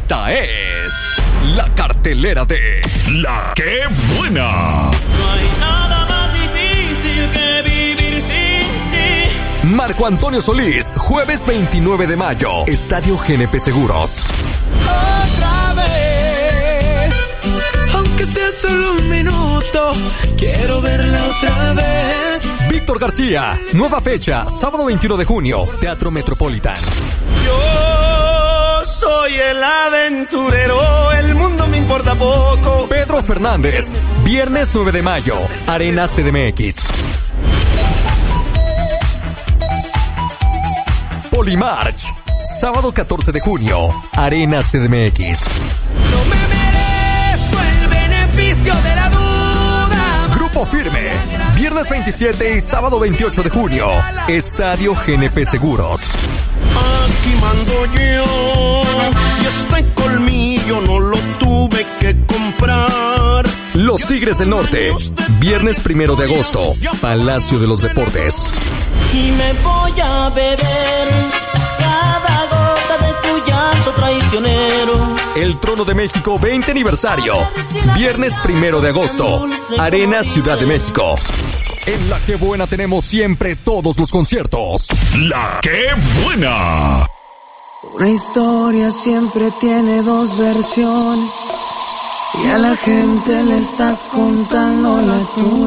Esta es la cartelera de La Qué Buena. No hay nada más difícil que vivir sin ti. Marco Antonio Solís, jueves 29 de mayo, Estadio GNP Seguros. Otra vez, aunque sea solo un minuto, quiero verla otra vez. Víctor García, nueva fecha, sábado 21 de junio, Teatro Metropolitan. Yo soy el aventurero, el mundo me importa poco. Pedro Fernández, viernes 9 de mayo, Arena CDMX. Polimarch, sábado 14 de junio, Arena CDMX. No me merezco el beneficio de la duda. Grupo Firme, viernes 27 y sábado 28 de junio, Estadio GNP Seguros. Aquí mando yo, y este colmillo no lo tuve que comprar. Los Tigres del Norte, viernes 1 de agosto, Palacio de los Deportes. Y me voy a beber cada gota de tu llanto traicionero. El Trono de México 20 aniversario, viernes 1 de agosto, Arena Ciudad de México. En La Qué Buena tenemos siempre todos los conciertos. La Qué Buena. Una historia siempre tiene dos versiones y a la gente le estás contando la tuya.